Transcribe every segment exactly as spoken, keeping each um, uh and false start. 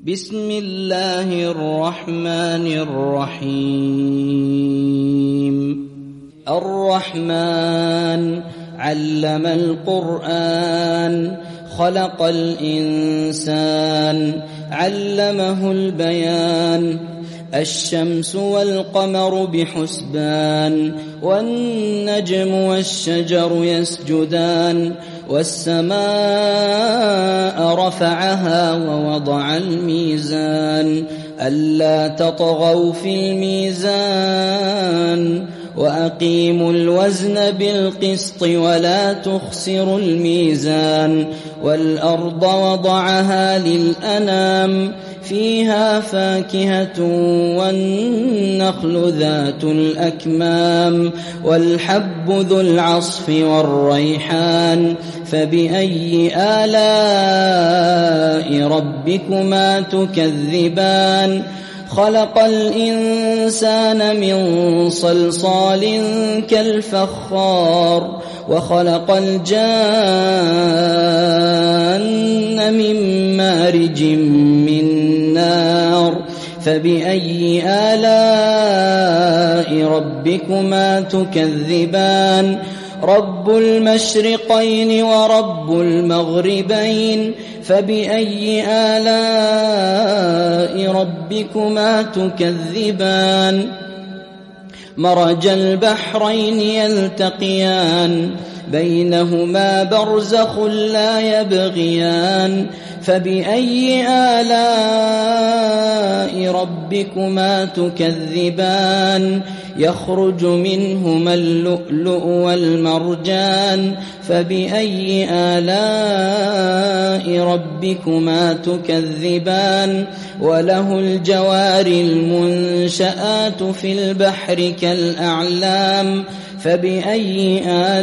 بسم الله الرحمن الرحيم الرحمن علم القرآن خلق الإنسان علمه البيان الشمس والقمر بحسبان والنجم والشجر يسجدان والسماء رفعها ووضع الميزان ألا تطغوا في الميزان وأقيموا الوزن بالقسط ولا تخسروا الميزان والأرض وضعها للأنام فيها فاكهة والنخل ذات الأكمام والحب ذو العصف والريحان فبأي آلاء ربكما تكذبان خلق الإنسان من صلصال كالفخار وخلق الجان من مارج من نار فبأي آلاء ربكما تكذبان رب المشرقين ورب المغربين فبأي آلاء ربكما تكذبان مرج البحرين يلتقيان بينهما برزخ لا يبغيان فبأي آلاء ربكما تكذبان يخرج منهما اللؤلؤ والمرجان فبأي آلاء ربكما تكذبان وله الجوار المنشآت في البحر كالأعلام فبأي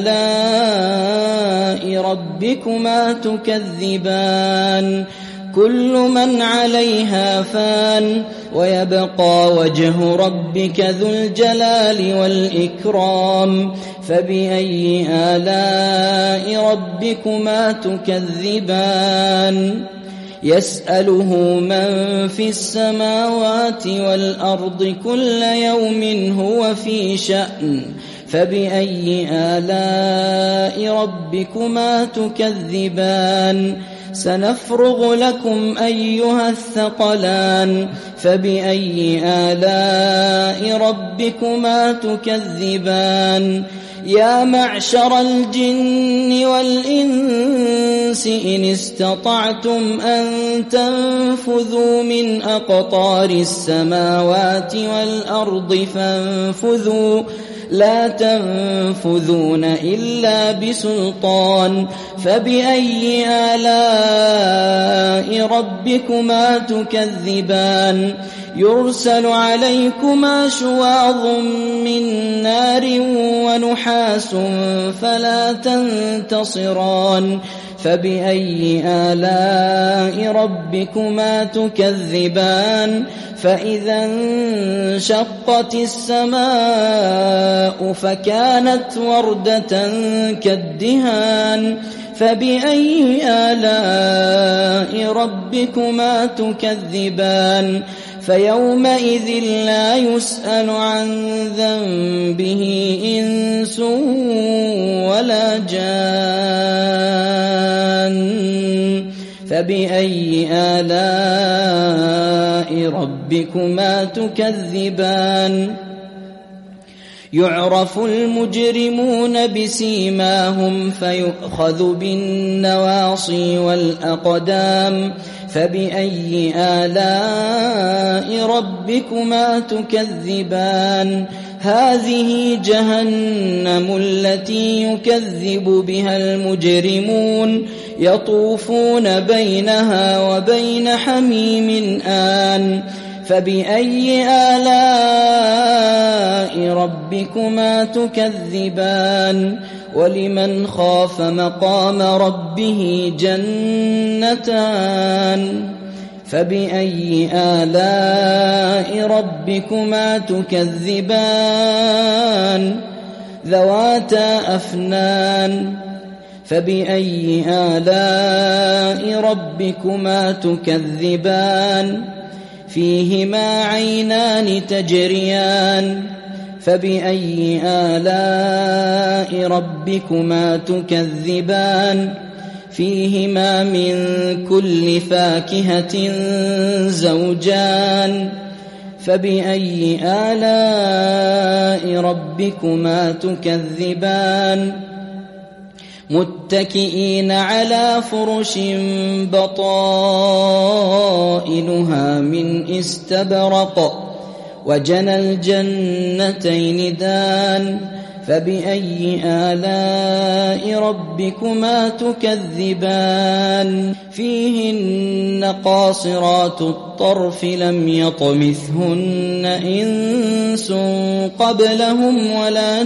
آلاء ربكما تكذبان كل من عليها فان ويبقى وجه ربك ذو الجلال والإكرام فبأي آلاء ربكما تكذبان يسأله من في السماوات والأرض كل يوم هو في شأن فبأي آلاء ربكما تكذبان سنفرغ لكم أيها الثقلان فبأي آلاء ربكما تكذبان يا معشر الجن والإنس إن استطعتم أن تنفذوا من أقطار السماوات والأرض فانفذوا لا تنفذون إلا بسلطان فبأي آلاء ربكما تكذبان يرسل عليكما شواظ من نار ونحاس فلا تنتصران فبأي آلاء ربكما تكذبان فإذا انشقت السماء فكانت وردة كالدهان فبأي آلاء ربكما تكذبان فيومئذ لا يسأل عن ذنبه إنس ولا جان فبأي آلاء ربكما تكذبان يعرف المجرمون بسيماهم فيؤخذ بالنواصي والأقدام فبأي آلاء ربكما تكذبان هذه جهنم التي يكذب بها المجرمون يطوفون بينها وبين حميم آن فبأي آلاء ربكما تكذبان ولمن خاف مقام ربه جنتان فبأي آلاء ربكما تكذبان ذواتا أفنان فبأي آلاء ربكما تكذبان فيهما عينان تجريان فبأي آلاء ربكما تكذبان فيهما من كل فاكهة زوجان فبأي آلاء ربكما تكذبان متكئين على فرش بطائنها من استبرق وجنى الجنتين دان فبأي آلاء ربكما تكذبان فيهن قاصرات الطرف لم يطمثهن إنس قبلهم ولا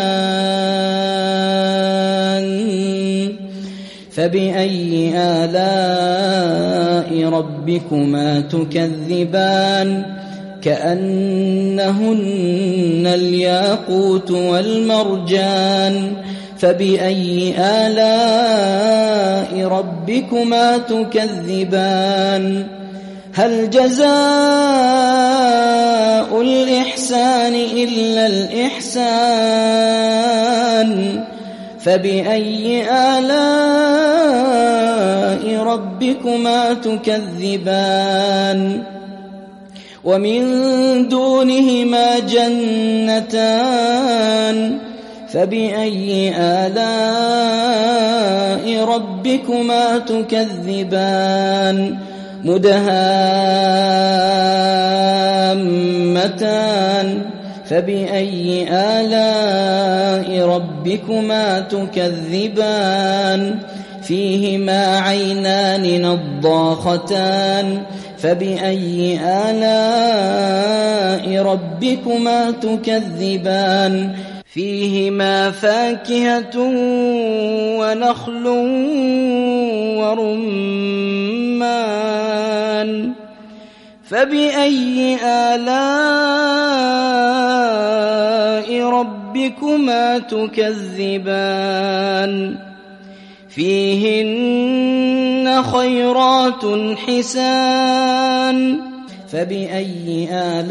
جان فبأي آلاء ربكما تكذبان كأنهن الياقوت والمرجان فبأي آلاء ربكما تكذبان هل جزاء الإحسان إلا الإحسان فبأي آلاء ربكما تكذبان ومن دونهما جنتان فبأي آلاء ربكما تكذبان مدهامتان فبأي آلاء ربكما تكذبان فيهما عينان نضاختان فبأي آلاء ربكما تكذبان فيهما فاكهة ونخل ورمان فبأي آلاء ربكما تكذبان فيهن خيرات حسان فبأي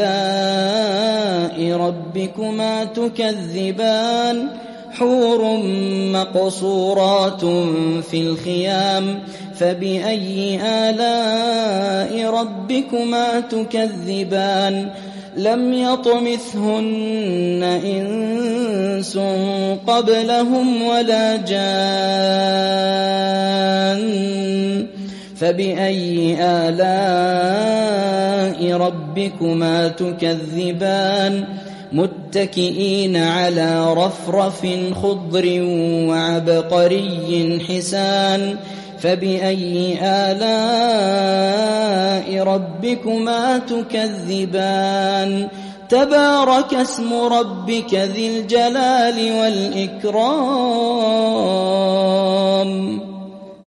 آلاء ربكما تكذبان حور مقصورات في الخيام فبأي آلاء ربكما تكذبان لم يطمثهن إنس قبلهم ولا جان فبأي آلاء ربكما تكذبان متكئين على رفرف خضر وعبقري حسان فبأي آلاء ربكما تكذبان تبارك اسم ربك ذي الجلال والإكرام